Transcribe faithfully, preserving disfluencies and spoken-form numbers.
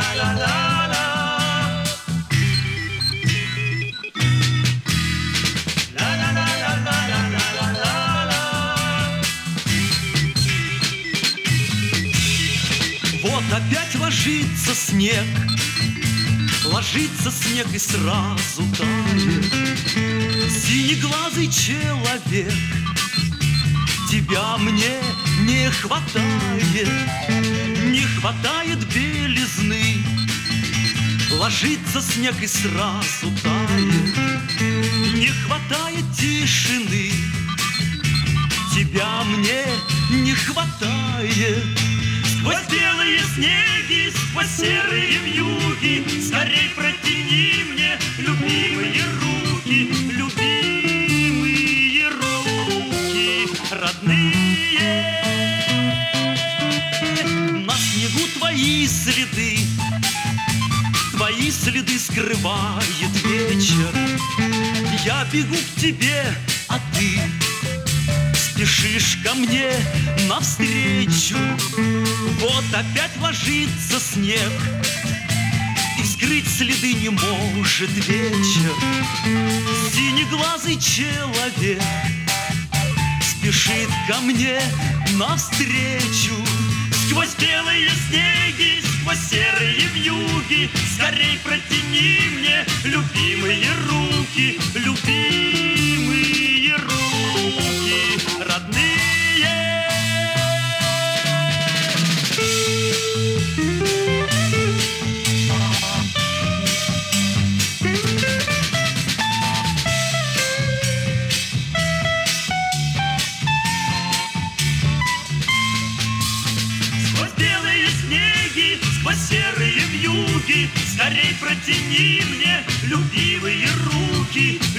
Вот опять ложится снег, ложится снег и сразу тает. Синеглазый человек, тебя мне не хватает, не хватает белизны. Ложится снег и сразу тает, не хватает тишины. Тебя мне не хватает. Сквозь белые снеги, сквозь серые вьюги, скорей протяни мне любимые руки, любимые руки, родные. На снегу твои следы, твои следы скрывает вечер. Я бегу к тебе, а ты спешишь ко мне навстречу. Вот опять ложится снег, и скрыть следы не может вечер. Синеглазый человек спешит ко мне навстречу. Сквозь белые снеги, сквозь серые вьюги, скорей протяни мне любимые руки, любимые руки, родные. Сквозь белые снеги, сквозь серые вьюги, скорей протяни мне любимые руки,